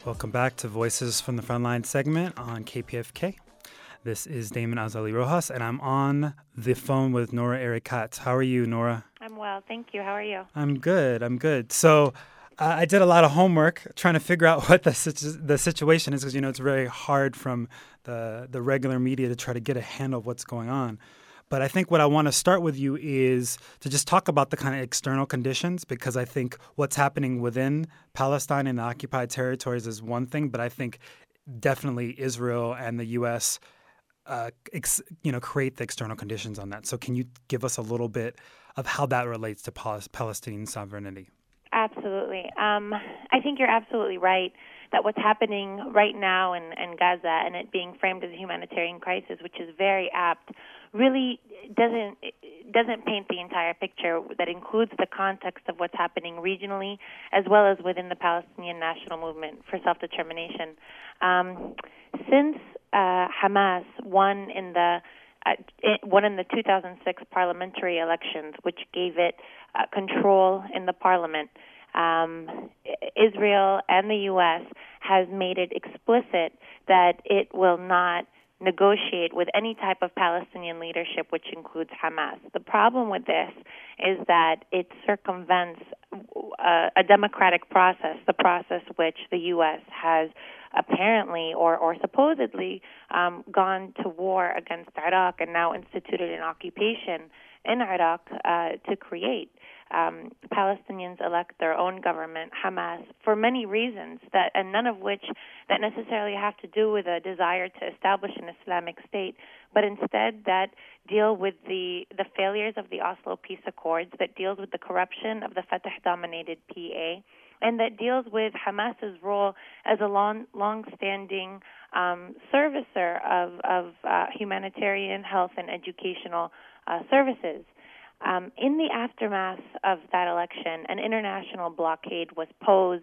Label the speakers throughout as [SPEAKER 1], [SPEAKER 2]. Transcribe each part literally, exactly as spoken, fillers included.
[SPEAKER 1] Welcome back to Voices from the Frontline segment on K P F K. This is Damon Azali Rojas, and I'm on the phone with Nora Erikat. How are you, Nora?
[SPEAKER 2] I'm well, thank you. How are you?
[SPEAKER 1] I'm good. I'm good. So uh, I did a lot of homework trying to figure out what the situ- the situation is because, you know, it's very hard from the, the regular media to try to get a handle of what's going on. But I think what I want to start with you is to just talk about the kind of external conditions, because I think what's happening within Palestine and the occupied territories is one thing, but I think definitely Israel and the U S uh, ex, you know, create the external conditions on that. So can you give us a little bit of how that relates to Pal- Palestinian sovereignty?
[SPEAKER 2] Absolutely. Um, I think you're absolutely right that what's happening right now in, in Gaza and it being framed as a humanitarian crisis, which is very apt, really doesn't doesn't paint the entire picture that includes the context of what's happening regionally as well as within the Palestinian National Movement for Self-Determination. Um, since uh, Hamas won in the uh, won in the two thousand six parliamentary elections, which gave it uh, control in the parliament, um, Israel and the U S has made it explicit that it will not negotiate with any type of Palestinian leadership, which includes Hamas. The problem with this is that it circumvents a, a democratic process, the process which the U S has apparently or, or supposedly um, gone to war against Iraq and now instituted an occupation in Iraq uh, to create. Um, Palestinians elect their own government, Hamas, for many reasons, that and none of which that necessarily have to do with a desire to establish an Islamic state, but instead that deal with the, the failures of the Oslo Peace Accords, that deals with the corruption of the Fatah-dominated P A, and that deals with Hamas's role as a long, long-standing um, servicer of, of uh, humanitarian, health, and educational uh, services. Um, in the aftermath of that election, an international blockade was posed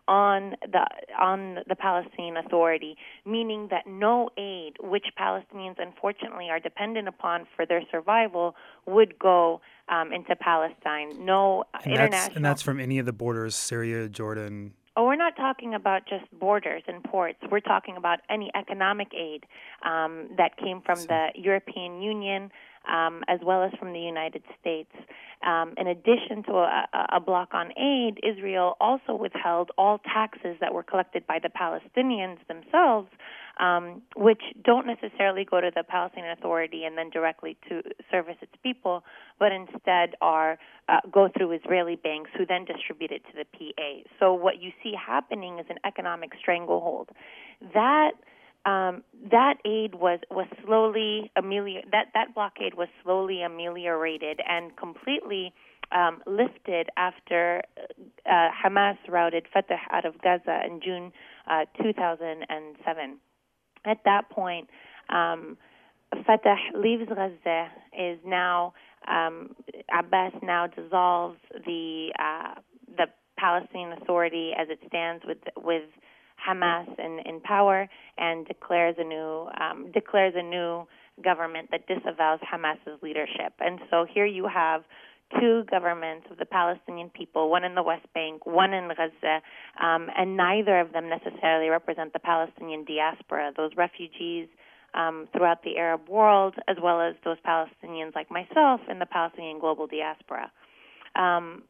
[SPEAKER 2] on the on the Palestinian Authority, meaning that no aid, which Palestinians unfortunately are dependent upon for their survival, would go um, into Palestine. No
[SPEAKER 1] and
[SPEAKER 2] international.
[SPEAKER 1] That's, and that's from any of the borders, Syria, Jordan.
[SPEAKER 2] Oh, we're not talking about just borders and ports. We're talking about any economic aid um, that came from so. the European Union, um, as well as from the United States. Um, in addition to a, a block on aid, Israel also withheld all taxes that were collected by the Palestinians themselves, um, which don't necessarily go to the Palestinian Authority and then directly to service its people, but instead are uh, go through Israeli banks who then distribute it to the P A. So what you see happening is an economic stranglehold. That Um, that aid was, was slowly amelior- that that blockade was slowly ameliorated and completely um, lifted after uh, Hamas routed Fatah out of Gaza in June uh, two thousand seven. At that point, um, Fatah leaves Gaza. Is now um, Abbas now dissolves the uh, the Palestinian Authority as it stands with with. Hamas in, in power and declares a new um, declares a new government that disavows Hamas's leadership. And so here you have two governments of the Palestinian people, one in the West Bank, one in Gaza, um, and neither of them necessarily represent the Palestinian diaspora, those refugees um, throughout the Arab world, as well as those Palestinians like myself in the Palestinian global diaspora. Um,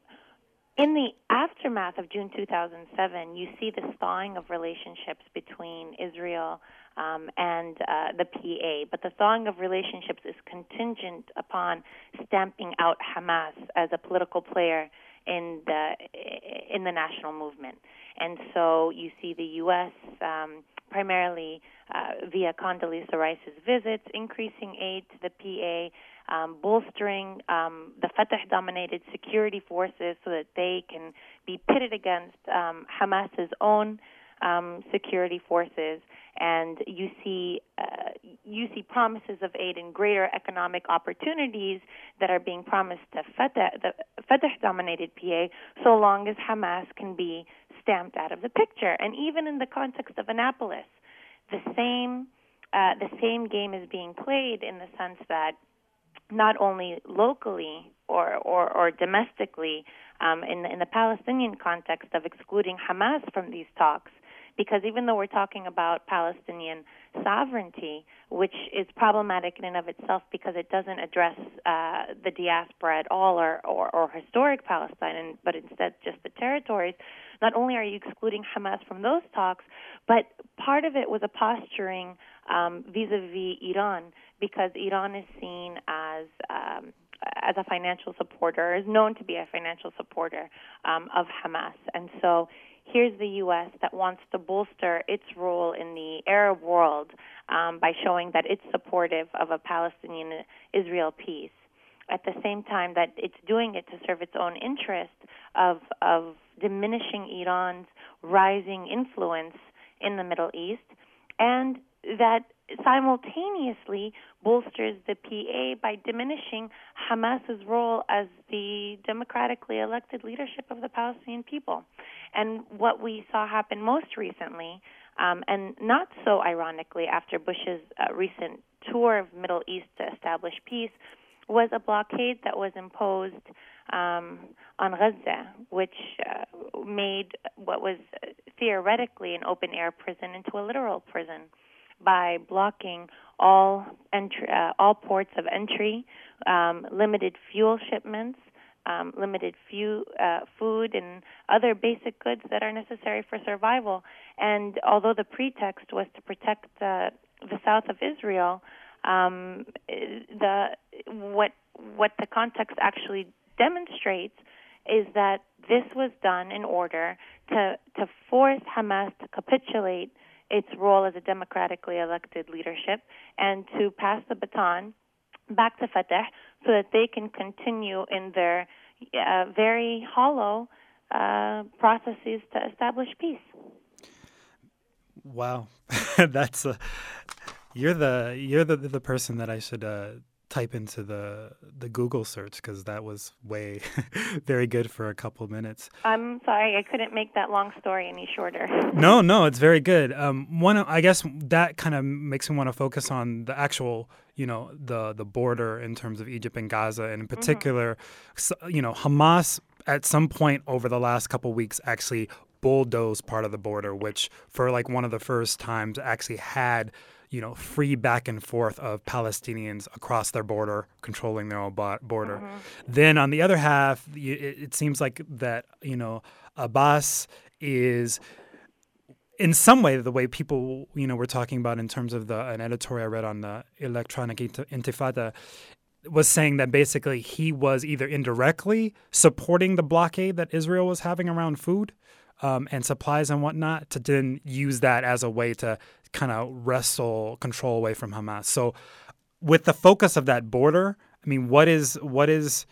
[SPEAKER 2] In the aftermath of June two thousand seven, you see the thawing of relationships between Israel um, and uh, the P A, but the thawing of relationships is contingent upon stamping out Hamas as a political player in the in the national movement. And so you see the U S um, primarily uh, via Condoleezza Rice's visits, increasing aid to the P A, Um, bolstering um, the Fatah-dominated security forces so that they can be pitted against um, Hamas's own um, security forces, and you see uh, you see promises of aid and greater economic opportunities that are being promised to Fatah, the Fatah-dominated P A, so long as Hamas can be stamped out of the picture. And even in the context of Annapolis, the same uh, the same game is being played in the sense that not only locally or, or, or domestically um, in, the, in the Palestinian context of excluding Hamas from these talks, because even though we're talking about Palestinian sovereignty, which is problematic in and of itself because it doesn't address uh, the diaspora at all or, or, or historic Palestine, and, but instead just the territories, not only are you excluding Hamas from those talks, but part of it was a posturing um, vis-a-vis Iran, because Iran is seen as um, as a financial supporter, is known to be a financial supporter um, of Hamas. And so here's the U S that wants to bolster its role in the Arab world um, by showing that it's supportive of a Palestinian-Israel peace, at the same time that it's doing it to serve its own interest of of diminishing Iran's rising influence in the Middle East, and that simultaneously bolsters the P A by diminishing Hamas's role as the democratically elected leadership of the Palestinian people. And what we saw happen most recently, um, and not so ironically after Bush's uh, recent tour of Middle East to establish peace, was a blockade that was imposed um, on Gaza, which uh, made what was theoretically an open-air prison into a literal prison, by blocking all entry, uh, all ports of entry, um, limited fuel shipments, um, limited few, uh, food and other basic goods that are necessary for survival. And although the pretext was to protect uh, the south of Israel, um, the what what the context actually demonstrates is that this was done in order to to force Hamas to capitulate its role as a democratically elected leadership and to pass the baton back to Fatah so that they can continue in their uh, very hollow uh, processes to establish peace.
[SPEAKER 1] Wow, that's a, you're the you're the the person that I should uh, type into the the Google search, because that was way very good for a couple minutes.
[SPEAKER 2] I'm sorry, I couldn't make that long story any shorter.
[SPEAKER 1] No, no, it's very good. Um, one, I guess that kind of makes me want to focus on the actual, you know, the the border in terms of Egypt and Gaza, and in particular, mm-hmm. you know, Hamas at some point over the last couple of weeks actually bulldozed part of the border, which for like one of the first times actually had, you know, free back and forth of Palestinians across their border, controlling their own border. Mm-hmm. Then on the other half, it, it seems like that, you know, Abbas is in some way the way people, you know, were talking about in terms of the an editorial I read on the Electronic Intifada was saying that basically he was either indirectly supporting the blockade that Israel was having around food um, and supplies and whatnot, to then use that as a way to kind of wrestle control away from Hamas. So with the focus of that border, I mean, what is, what is,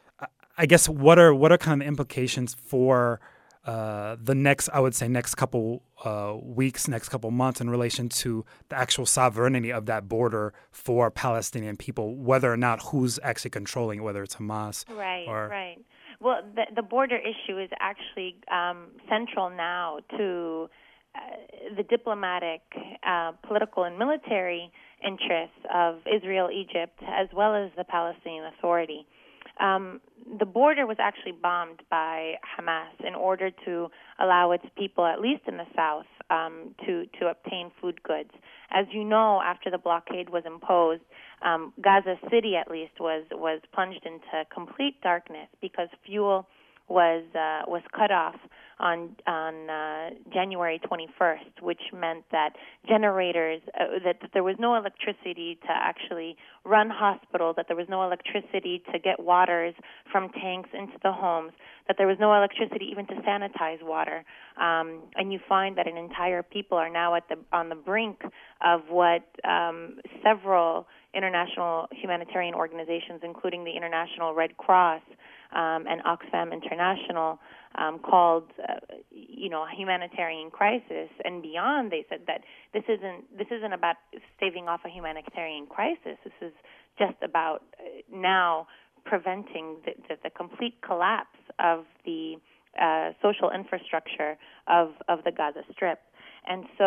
[SPEAKER 1] I guess, what are, what are kind of the implications for uh, the next, I would say next couple uh, weeks, next couple months in relation to the actual sovereignty of that border for Palestinian people, whether or not who's actually controlling it, whether it's Hamas.
[SPEAKER 2] Right,
[SPEAKER 1] or,
[SPEAKER 2] right. Well, the, the border issue is actually um, central now to Uh, the diplomatic, uh, political, and military interests of Israel, Egypt, as well as the Palestinian Authority. Um, the border was actually bombed by Hamas in order to allow its people, at least in the south, um, to, to obtain food goods. As you know, after the blockade was imposed, um, Gaza City, at least, was, was plunged into complete darkness because fuel was uh, was cut off on on uh, January twenty-first, which meant that generators uh, that, that there was no electricity to actually run hospitals, that there was no electricity to get waters from tanks into the homes, that there was no electricity even to sanitize water, um, and you find that an entire people are now at the on the brink of what um, several international humanitarian organizations, including the International Red Cross um, and Oxfam International, um, called, uh, you know, a humanitarian crisis. And beyond, they said that this isn't this isn't about staving off a humanitarian crisis. This is just about uh, now preventing the, the, the complete collapse of the uh, social infrastructure of, of the Gaza Strip. And so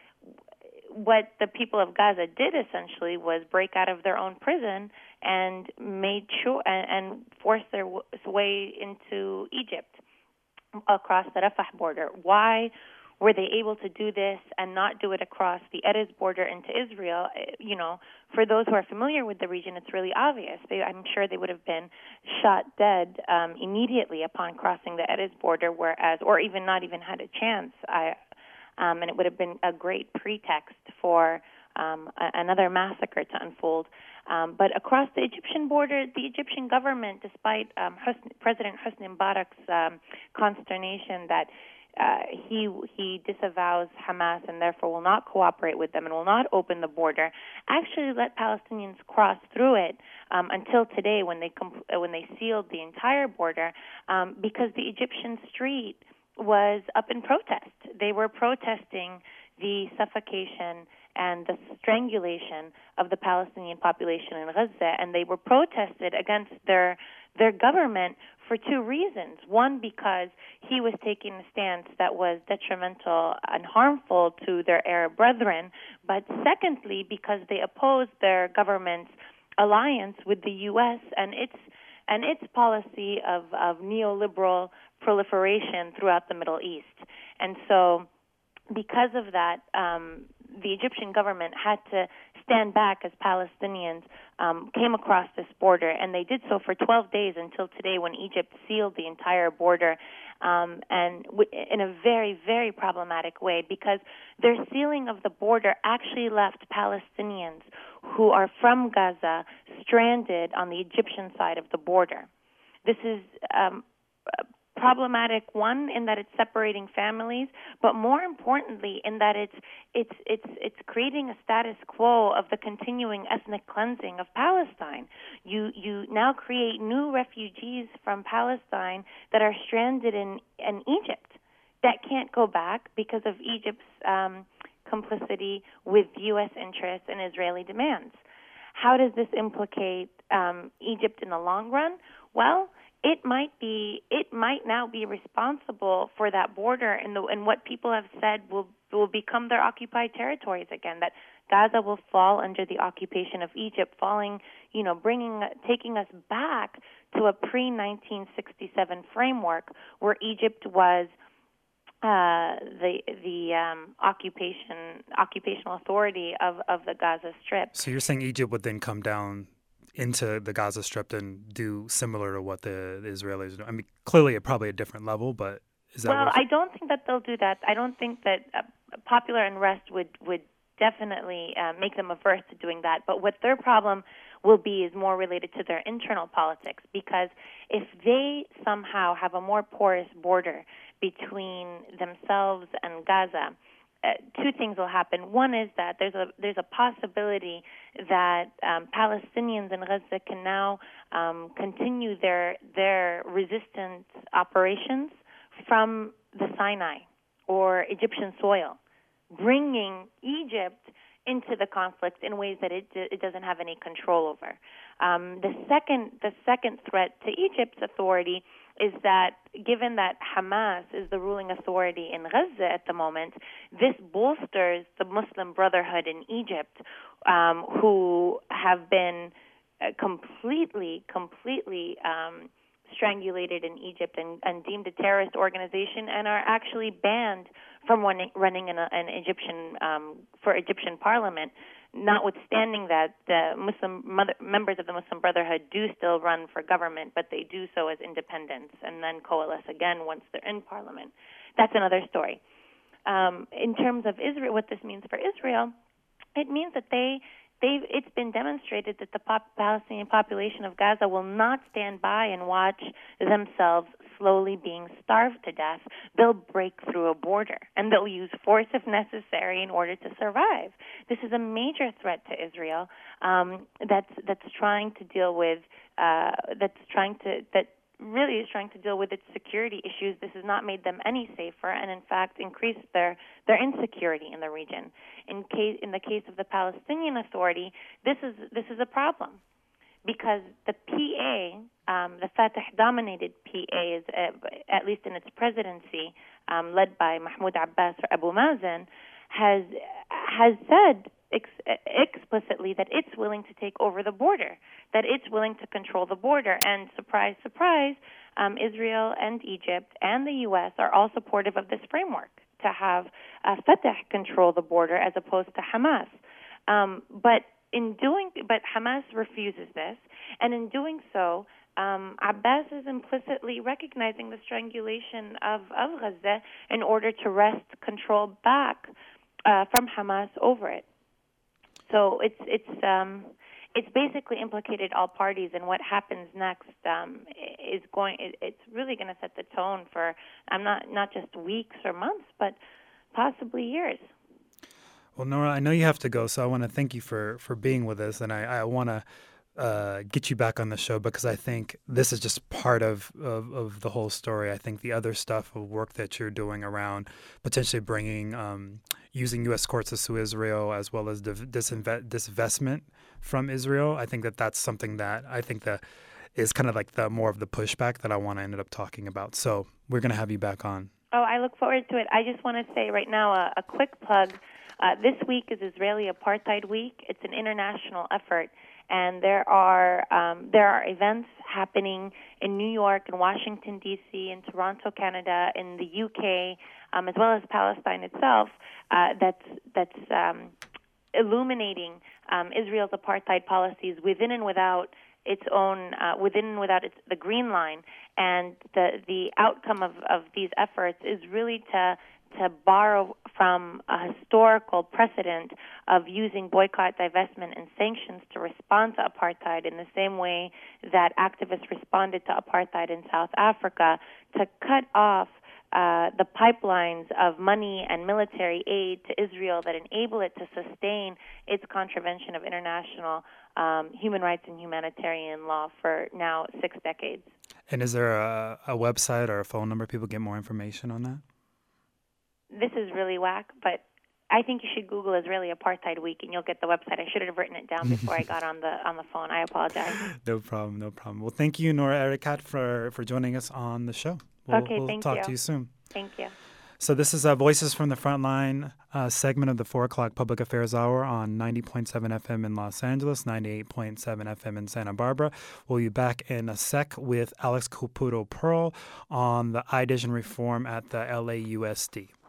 [SPEAKER 2] what the people of Gaza did essentially was break out of their own prison and made sure and, and forced their w- way into Egypt across the Rafah border. Why were they able to do this and not do it across the Erez border into Israel? You know, for those who are familiar with the region, it's really obvious. They, I'm sure they would have been shot dead um, immediately upon crossing the Erez border, whereas, or even not even had a chance. I, um, and it would have been a great pretext for um, a, another massacre to unfold. Um, but across the Egyptian border, the Egyptian government, despite um, Hosni, President Hosni Mubarak's um, consternation that uh, he he disavows Hamas and therefore will not cooperate with them and will not open the border, actually let Palestinians cross through it um, until today, when they compl- when they sealed the entire border, um, because the Egyptian street was up in protest. They were protesting the suffocation and the strangulation of the Palestinian population in Gaza, and they were protested against their their government for two reasons. One, because he was taking a stance that was detrimental and harmful to their Arab brethren, but secondly, because they opposed their government's alliance with the U S and its and its policy of, of neoliberal proliferation throughout the Middle East. And so because of that, um, the Egyptian government had to stand back as Palestinians um, came across this border, and they did so for twelve days until today, when Egypt sealed the entire border, um, and w- in a very, very problematic way, because their sealing of the border actually left Palestinians who are from Gaza stranded on the Egyptian side of the border. This is um, problematic, one, in that it's separating families, but more importantly in that it's it's it's it's creating a status quo of the continuing ethnic cleansing of Palestine. You you now create new refugees from Palestine that are stranded in, in Egypt that can't go back because of Egypt's um, complicity with U S interests and Israeli demands. How does this implicate um, Egypt in the long run? Well, it might be, it might now be responsible for that border and, the, and what people have said will will become their occupied territories again. That Gaza will fall under the occupation of Egypt, falling, you know, bringing, taking us back to a pre nineteen sixty-seven framework where Egypt was uh, the the um, occupation occupational authority of, of the Gaza Strip.
[SPEAKER 1] So you're saying Egypt would then come down into the Gaza Strip and do similar to what the, the Israelis do? I mean, clearly at probably a different level, but is that
[SPEAKER 2] well?
[SPEAKER 1] what
[SPEAKER 2] I don't think that they'll do that. I don't think that uh, popular unrest would would definitely uh, make them averse to doing that. But what their problem will be is more related to their internal politics, because if they somehow have a more porous border between themselves and Gaza, Uh, two things will happen. One is that there's a there's a possibility that um, Palestinians in Gaza can now um, continue their their resistance operations from the Sinai or Egyptian soil, bringing Egypt into the conflict in ways that it it doesn't have any control over. Um, the second the second threat to Egypt's authority is that, given that Hamas is the ruling authority in Gaza at the moment, this bolsters the Muslim Brotherhood in Egypt, um, who have been uh, completely, completely um, strangulated in Egypt and, and deemed a terrorist organization, and are actually banned from running, running in a, an Egyptian um, for Egyptian parliament. Notwithstanding that, the Muslim mother, members of the Muslim Brotherhood do still run for government, but they do so as independents and then coalesce again once they're in parliament. That's another story. Um, in terms of Israel, what this means for Israel, it means that they, they've, it's been demonstrated that the pop, Palestinian population of Gaza will not stand by and watch themselves slowly being starved to death. They'll break through a border, and they'll use force if necessary in order to survive. This is a major threat to Israel um, that's that's trying to deal with uh, that's trying to that really is trying to deal with its security issues. This has not made them any safer, and in fact increased their their insecurity in the region. In case in the case of the Palestinian Authority, this is this is a problem, because the P A, um, the Fatah-dominated P A, is uh, at least in its presidency, um, led by Mahmoud Abbas or Abu Mazen, has has said ex- explicitly that it's willing to take over the border, that it's willing to control the border. And surprise, surprise, um, Israel and Egypt and the U S are all supportive of this framework, to have uh, Fatah control the border as opposed to Hamas. Um, but in doing, but Hamas refuses this, and in doing so, um, Abbas is implicitly recognizing the strangulation of, of Gaza in order to wrest control back uh, from Hamas over it. So it's it's um, it's basically implicated all parties, and what happens next um, is going. It, it's really going to set the tone for I'm um, not not just weeks or months, but possibly years.
[SPEAKER 1] Well, Nora, I know you have to go, so I want to thank you for, for being with us, and I, I want to uh, get you back on the show because I think this is just part of, of, of the whole story. I think the other stuff of work that you're doing around potentially bringing, um, using U S courts to sue Israel as well as div- disinve- disinvestment from Israel, I think that that's something that I think that is kind of like the more of the pushback that I want to end up talking about. So we're going to have you back on.
[SPEAKER 2] Oh, I look forward to it. I just want to say right now a, a quick plug. Uh, this week is Israeli Apartheid Week. It's an international effort, and there are um, there are events happening in New York and Washington, D C, in Toronto, Canada, in the U K, um, as well as Palestine itself, uh, that's that's um, illuminating um, Israel's apartheid policies within and without its own, uh, within and without its, the Green Line. And the the outcome of, of these efforts is really to to borrow from a historical precedent of using boycott, divestment, and sanctions to respond to apartheid in the same way that activists responded to apartheid in South Africa, to cut off uh, the pipelines of money and military aid to Israel that enable it to sustain its contravention of international um, human rights and humanitarian law for now six decades.
[SPEAKER 1] And is there a, a website or a phone number people get more information on that?
[SPEAKER 2] This is really whack, but I think you should Google Israeli Apartheid Week, and you'll get the website. I should have written it down before I got on the on the phone. I apologize.
[SPEAKER 1] No problem, no problem. Well, thank you, Nora Erakat, for, for joining us on the show. We'll,
[SPEAKER 2] okay,
[SPEAKER 1] we'll
[SPEAKER 2] thank
[SPEAKER 1] talk
[SPEAKER 2] you.
[SPEAKER 1] to you soon.
[SPEAKER 2] Thank you.
[SPEAKER 1] So this is uh, Voices from the Frontline uh, segment of the four o'clock Public Affairs Hour on ninety point seven F M in Los Angeles, ninety-eight point seven F M in Santa Barbara. We'll be back in a sec with Alex Caputo Pearl on the I D I S N reform at the L A U S D.